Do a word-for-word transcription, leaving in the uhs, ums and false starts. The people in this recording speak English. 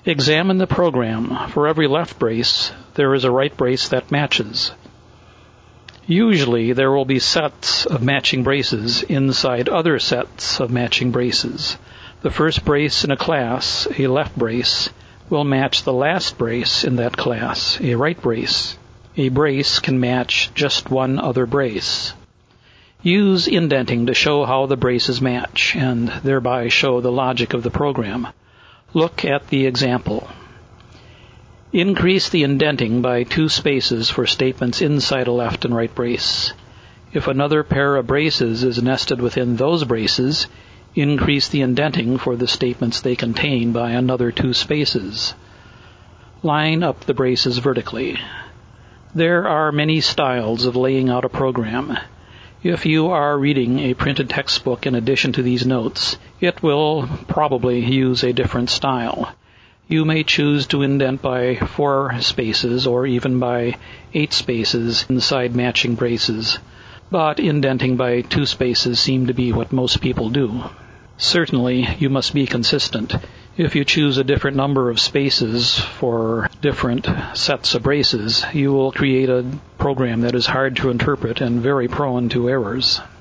Examine the program. For every left brace, there is a right brace that matches. Usually, there will be sets of matching braces inside other sets of matching braces. The first brace in a class, a left brace, will match the last brace in that class, a right brace. A brace can match just one other brace. Use indenting to show how the braces match, and thereby show the logic of the program. Look at the example. Increase the indenting by two spaces for statements inside a left and right brace. If another pair of braces is nested within those braces, increase the indenting for the statements they contain by another two spaces. Line up the braces vertically. There are many styles of laying out a program. If you are reading a printed textbook in addition to these notes, it will probably use a different style. You may choose to indent by four spaces or even by eight spaces inside matching braces, but indenting by two spaces seem to be what most people do. Certainly, you must be consistent. If you choose a different number of spaces for different sets of braces, you will create a program that is hard to interpret and very prone to errors.